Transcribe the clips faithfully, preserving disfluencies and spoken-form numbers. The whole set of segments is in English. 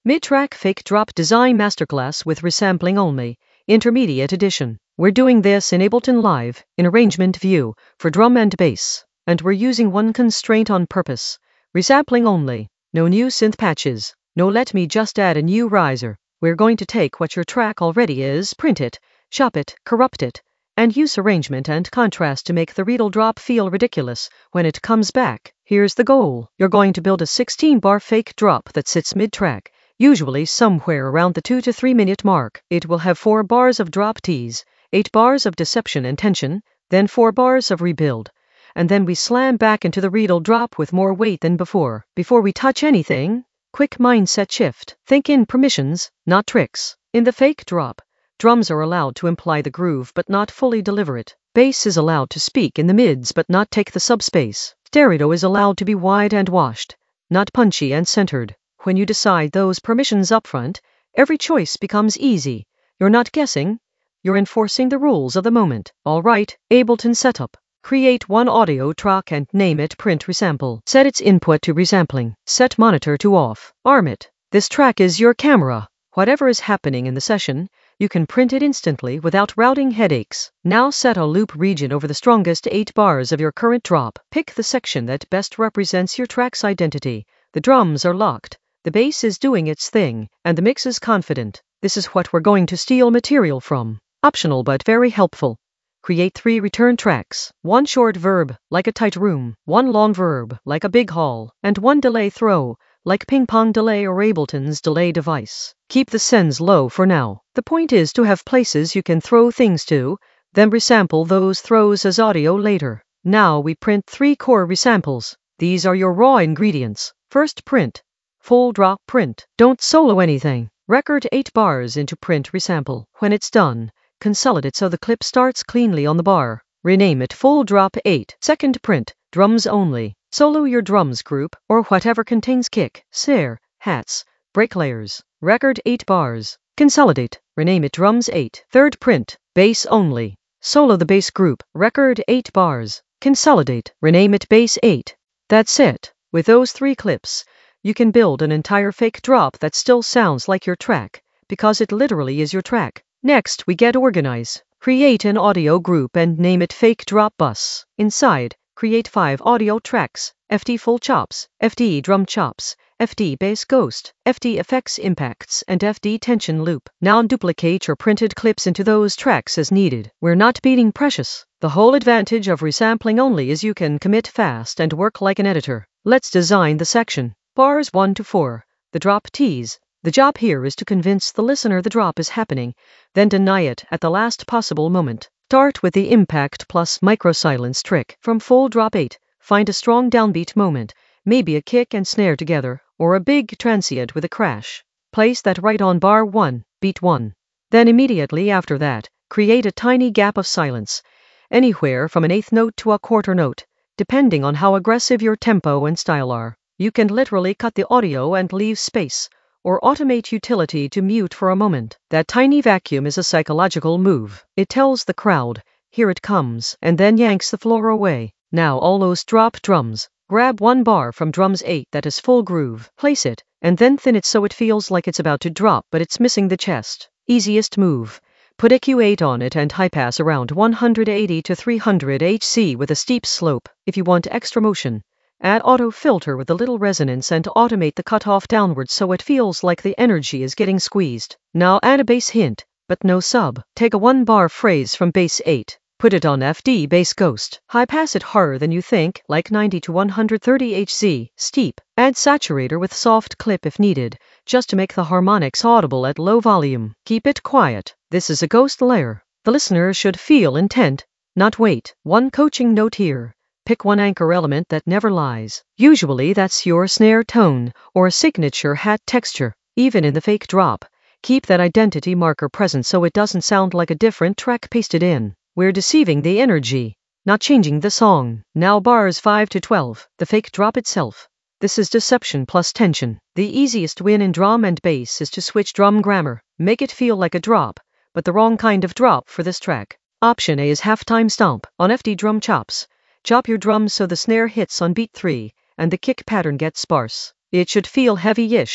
Mid-track fake drop design masterclass with resampling only, intermediate edition. We're doing this in Ableton Live, in arrangement view, for drum and bass. And we're using one constraint on purpose. Resampling only. No new synth patches. No let me just add a new riser. We're going to take what your track already is, print it, chop it, corrupt it, and use arrangement and contrast to make the Riedel drop feel ridiculous when it comes back. Here's the goal. You're going to build a sixteen bar fake drop that sits mid-track, usually somewhere around the two to three minute mark. It will have four bars of drop tease, eight bars of deception and tension, then four bars of rebuild. And then we slam back into the Riedel drop with more weight than before. Before we touch anything, quick mindset shift. Think in permissions, not tricks. In the fake drop, drums are allowed to imply the groove but not fully deliver it. Bass is allowed to speak in the mids but not take the subspace. Stereo is allowed to be wide and washed, not punchy and centered. When you decide those permissions upfront, every choice becomes easy. You're not guessing, you're enforcing the rules of the moment. All right, Ableton setup. Create one audio track and name it print resample. Set its input to resampling. Set monitor to off. Arm it. This track is your camera. Whatever is happening in the session, you can print it instantly without routing headaches. Now set a loop region over the strongest eight bars of your current drop. Pick the section that best represents your track's identity. The drums are locked. The bass is doing its thing, and the mix is confident. This is what we're going to steal material from. Optional but very helpful. Create three return tracks. One short verb, like a tight room. One long verb, like a big hall. And one delay throw, like ping pong delay or Ableton's delay device. Keep the sends low for now. The point is to have places you can throw things to, then resample those throws as audio later. Now we print three core resamples. These are your raw ingredients. First print. Full drop print. Don't solo anything. Record eight bars into print resample. When it's done, consolidate so the clip starts cleanly on the bar. Rename it full drop eight. Second print. Drums only. Solo your drums group, or whatever contains kick, snare, hats, break layers. Record eight bars. Consolidate. Rename it drums eight. Third print. Bass only. Solo the bass group. Record eight bars. Consolidate. Rename it bass eight. That's it. With those three clips, you can build an entire fake drop that still sounds like your track, because it literally is your track. Next, we get organized. Create an audio group and name it Fake Drop Bus. Inside, create five audio tracks: F D Full Chops, F D Drum Chops, F D Bass Ghost, F D Effects Impacts, and F D Tension Loop. Now duplicate your printed clips into those tracks as needed. We're not beating precious. The whole advantage of resampling only is you can commit fast and work like an editor. Let's design the section. Bars one to four. The drop tease. The job here is to convince the listener the drop is happening, then deny it at the last possible moment. Start with the impact plus micro silence trick. From full drop eight, find a strong downbeat moment, maybe a kick and snare together, or a big transient with a crash. Place that right on bar one, beat one. Then immediately after that, create a tiny gap of silence, anywhere from an eighth note to a quarter note, depending on how aggressive your tempo and style are. You can literally cut the audio and leave space, or automate utility to mute for a moment. That tiny vacuum is a psychological move. It tells the crowd, here it comes, and then yanks the floor away. Now all those drop drums. Grab one bar from drums eight that is full groove, place it, and then thin it so it feels like it's about to drop but it's missing the chest. Easiest move. Put E Q eight on it and high pass around one eighty to three hundred hertz with a steep slope. If you want extra motion, add auto filter with a little resonance and automate the cutoff downwards so it feels like the energy is getting squeezed. Now add a bass hint, but no sub. Take a one bar phrase from bass eight. Put it on F D Bass Ghost. High pass it harder than you think, like ninety to one thirty hertz. Steep. Add saturator with soft clip if needed, just to make the harmonics audible at low volume. Keep it quiet. This is a ghost layer. The listener should feel intent, not wait. One coaching note here. Pick one anchor element that never lies. Usually that's your snare tone, or a signature hat texture. Even in the fake drop, keep that identity marker present so it doesn't sound like a different track pasted in. We're deceiving the energy, not changing the song. Now bars five to twelve, the fake drop itself. This is deception plus tension. The easiest win in drum and bass is to switch drum grammar. Make it feel like a drop, but the wrong kind of drop for this track. Option A is halftime stomp. On F D Drum Chops, chop your drums so the snare hits on beat three, and the kick pattern gets sparse. It should feel heavy-ish,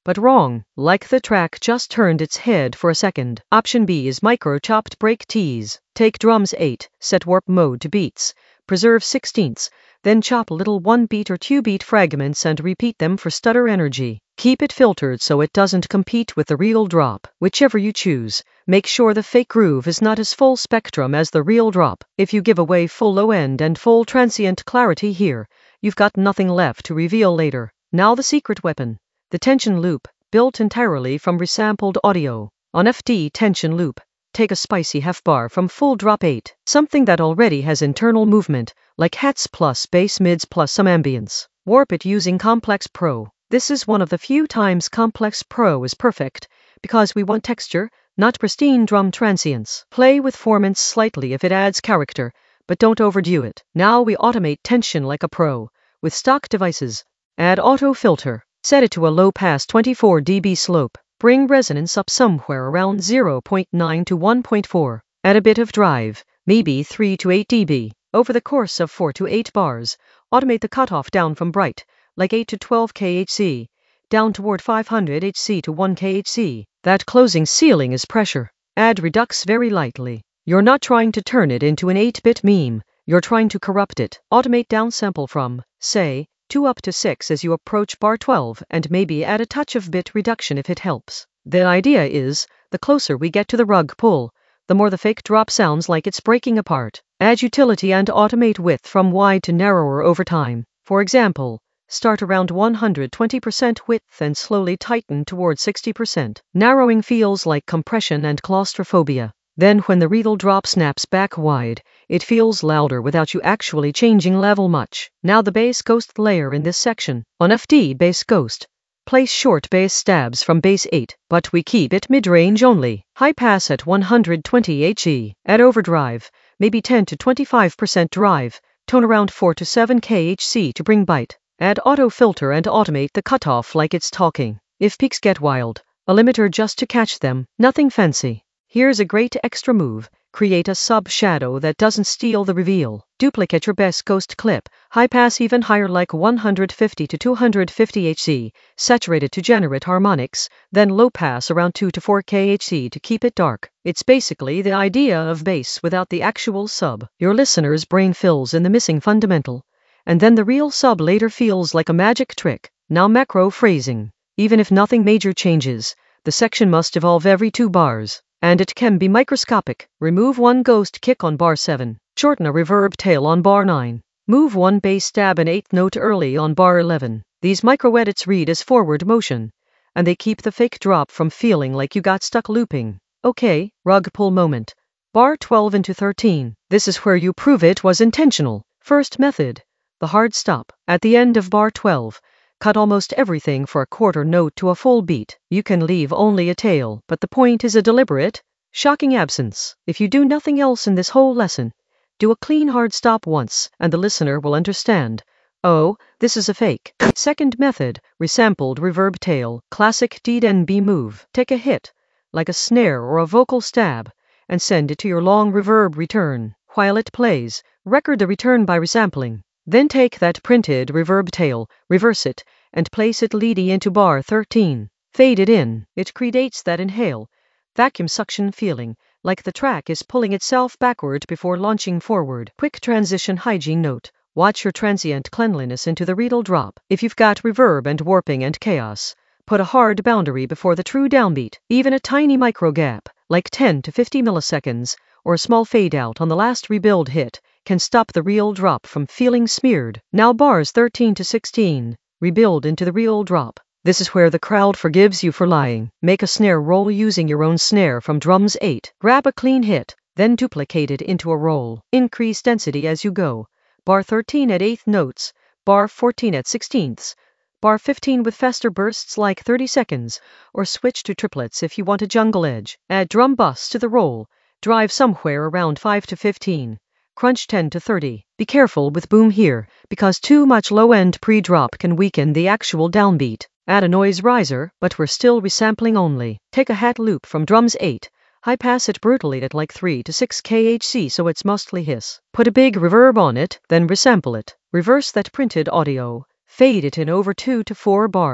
But wrong, like the track just turned its head for a second. Option B is micro-chopped break tease. Take drums eight, set warp mode to beats, preserve sixteenths, then chop little one-beat or two-beat fragments and repeat them for stutter energy. Keep it filtered so it doesn't compete with the real drop. Whichever you choose, make sure the fake groove is not as full spectrum as the real drop. If you give away full low end and full transient clarity here, you've got nothing left to reveal later. Now the secret weapon. The tension loop, built entirely from resampled audio. On F D tension loop, take a spicy half bar from full drop eight, something that already has internal movement, like hats plus bass mids plus some ambience. Warp it using Complex Pro. This is one of the few times Complex Pro is perfect, because we want texture, not pristine drum transients. Play with formants slightly if it adds character, but don't overdo it. Now we automate tension like a pro. With stock devices, add auto filter. Set it to a low-pass twenty-four decibel slope. Bring resonance up somewhere around zero point nine to one point four. Add a bit of drive, maybe three to eight decibels. Over the course of four to eight bars, automate the cutoff down from bright, like eight to twelve kilohertz, down toward five hundred hertz to one kilohertz. That closing ceiling is pressure. Add redux very lightly. You're not trying to turn it into an eight-bit meme, you're trying to corrupt it. Automate downsample from, say, two up to six as you approach bar twelve, and maybe add a touch of bit reduction if it helps. The idea is, the closer we get to the rug pull, the more the fake drop sounds like it's breaking apart. Add utility and automate width from wide to narrower over time. For example, start around one hundred twenty percent width and slowly tighten towards sixty percent. Narrowing feels like compression and claustrophobia. Then when the real drop snaps back wide, it feels louder without you actually changing level much. Now the bass ghost layer in this section. On F D bass ghost, place short bass stabs from bass eight, but we keep it mid-range only. High pass at one hundred twenty hertz. Add overdrive, maybe ten to twenty-five percent drive, tone around four to seven kilohertz to bring bite. Add auto filter and automate the cutoff like it's talking. If peaks get wild, a limiter just to catch them, nothing fancy. Here's a great extra move. Create a sub-shadow that doesn't steal the reveal. Duplicate your best ghost clip, high pass even higher like one hundred fifty to two hundred fifty hertz, saturate it to generate harmonics, then low pass around two to four kilohertz to keep it dark. It's basically the idea of bass without the actual sub. Your listener's brain fills in the missing fundamental, and then the real sub later feels like a magic trick. Now macro phrasing. Even if nothing major changes, the section must evolve every two bars. And it can be microscopic. Remove one ghost kick on bar seven. Shorten a reverb tail on bar nine. Move one bass stab and eighth note early on bar eleven. These micro-edits read as forward motion, and they keep the fake drop from feeling like you got stuck looping. Okay, rug pull moment. Bar twelve into thirteen. This is where you prove it was intentional. First method. The hard stop. At the end of bar twelve, cut almost everything for a quarter note to a full beat. You can leave only a tail, but the point is a deliberate, shocking absence. If you do nothing else in this whole lesson, do a clean hard stop once, and the listener will understand. Oh, this is a fake. Second method, resampled reverb tail, classic D N B move. Take a hit, like a snare or a vocal stab, and send it to your long reverb return. While it plays, record the return by resampling. Then take that printed reverb tail, reverse it, and place it leady into bar thirteen. Fade it in. It creates that inhale, vacuum suction feeling, like the track is pulling itself backward before launching forward. Quick transition hygiene note. Watch your transient cleanliness into the real drop. If you've got reverb and warping and chaos, put a hard boundary before the true downbeat. Even a tiny micro gap, like ten to fifty milliseconds, or a small fade out on the last rebuild hit, can stop the real drop from feeling smeared. Now bars thirteen to sixteen, rebuild into the real drop. This is where the crowd forgives you for lying. Make a snare roll using your own snare from drums eight. Grab a clean hit, then duplicate it into a roll. Increase density as you go. Bar thirteen at eighth notes, bar fourteen at sixteenths, bar fifteen with faster bursts like thirty seconds, or switch to triplets if you want a jungle edge. Add drum bus to the roll, drive somewhere around five to fifteen. Crunch ten to thirty. Be careful with boom here, because too much low-end pre-drop can weaken the actual downbeat. Add a noise riser, but we're still resampling only. Take a hat loop from drums eight, high pass it brutally at like three to six kilohertz so it's mostly hiss. Put a big reverb on it, then resample it. Reverse that printed audio, fade it in over two to four bars.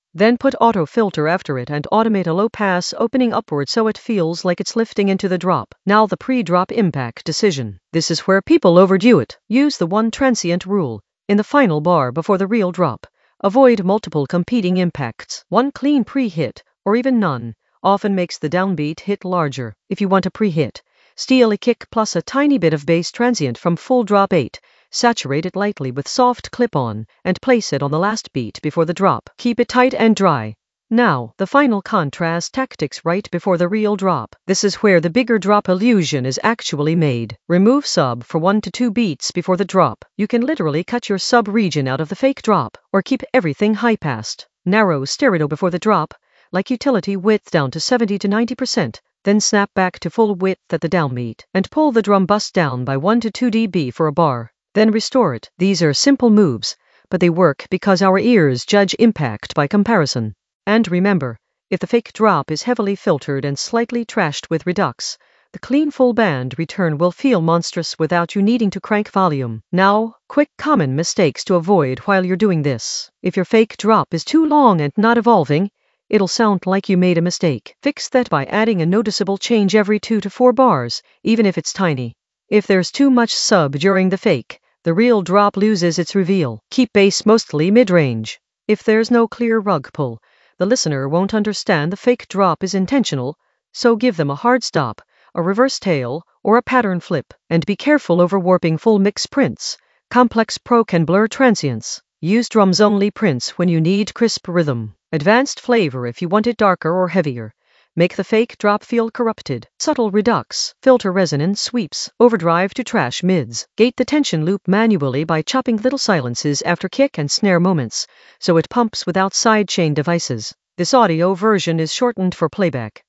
Then put auto filter after it and automate a low pass opening upward so it feels like it's lifting into the drop. Now the pre-drop impact decision. This is where people overdo it. Use the one transient rule. In the final bar before the real drop, avoid multiple competing impacts. One clean pre-hit, or even none, often makes the downbeat hit larger. If you want a pre-hit, steal a kick plus a tiny bit of bass transient from full drop eight. Saturate it lightly with soft clip-on, and place it on the last beat before the drop. Keep it tight and dry. Now, the final contrast tactics right before the real drop. This is where the bigger drop illusion is actually made. Remove sub for one to two beats before the drop. You can literally cut your sub region out of the fake drop, or keep everything high-passed. Narrow stereo before the drop, like utility width down to seventy to ninety percent. Then snap back to full width at the downbeat, and pull the drum bus down by one to two decibels for a bar. Then restore it. These are simple moves, but they work because our ears judge impact by comparison. And remember, if the fake drop is heavily filtered and slightly trashed with redux, the clean full band return will feel monstrous without you needing to crank volume. Now, quick common mistakes to avoid while you're doing this. If your fake drop is too long and not evolving, it'll sound like you made a mistake. Fix that by adding a noticeable change every two to four bars, even if it's tiny. If there's too much sub during the fake, the real drop loses its reveal. Keep bass mostly mid-range. If there's no clear rug pull, the listener won't understand the fake drop is intentional, so give them a hard stop, a reverse tail, or a pattern flip. And be careful over warping full mix prints. Complex Pro can blur transients. Use drums-only prints when you need crisp rhythm. Advanced flavor if you want it darker or heavier. Make the fake drop feel corrupted. Subtle redux, filter resonance sweeps, overdrive to trash mids. Gate the tension loop manually by chopping little silences after kick and snare moments, so it pumps without sidechain devices. This audio version is shortened for playback.